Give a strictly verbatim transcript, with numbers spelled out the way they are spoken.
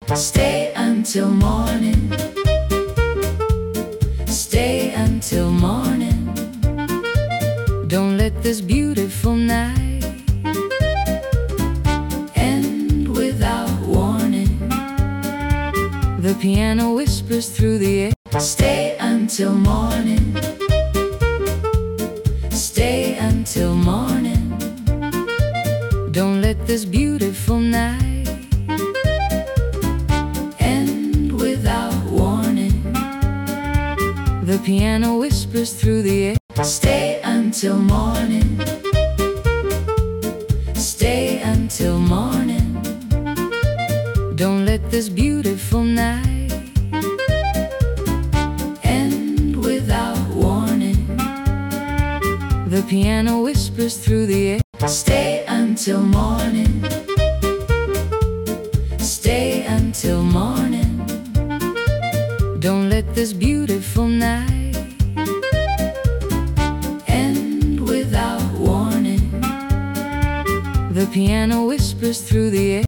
Stay until morning. Stay until morning. Don't let this beautiful night end without warning. The piano whispers through the air. Stay until morning. Stay until morning. Don't let this beautiful night end without warning. The piano whispers through the air. Stay until morning. Stay until morning. Don't let this beautiful night end without warning. The piano whispers through the air. Stay until morning. Stay until morning. Don't let this beautiful night end without warning. The piano whispers through the air.